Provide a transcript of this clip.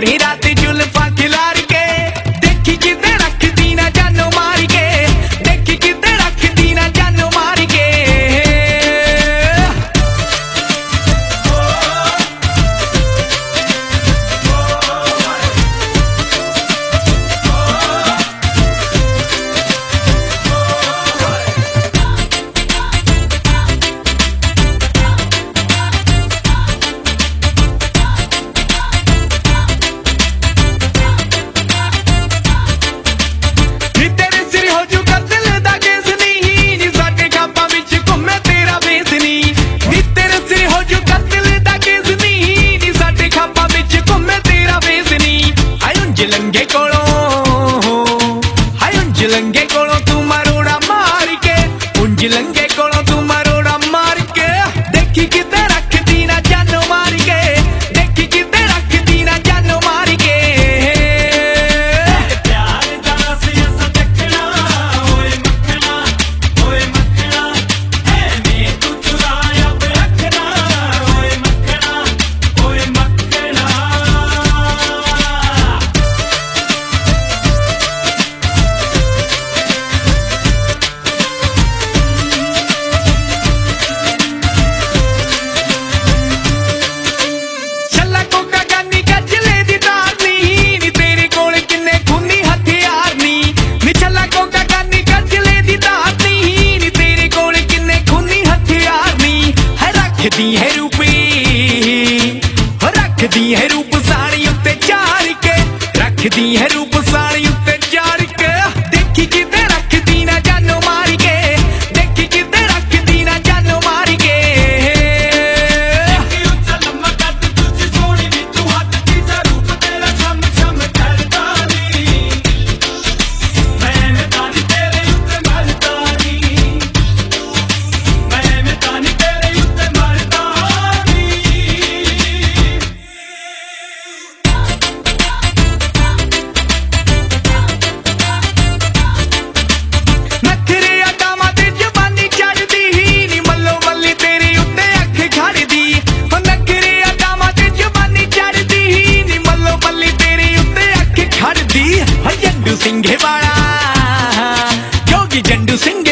दिनी रात जुल्फा खिलार के देखी किते रखदी ना जानो मार के देखी किते रखदी ना जानो मार के लंगे कोलों तू मरोड़ा मार के उंज लंगे कोलों तू मरोड़ा मार के देखी किते रखदी ना जानो मार के देखी किते रखदी ना जानो मार के प्यार दा सियासा देखना ओए मखना ऐ तू चुराया पे रखना ओए मखना रखदी है रूप साड़ी उत्ते चार के रखदी है रूप साड़ी उत्ते चार के देखी किते रखदी ना जानो मार के देखी किते रखदी ना जानो मार के सिंघे वाला जोगी जंडू सिंह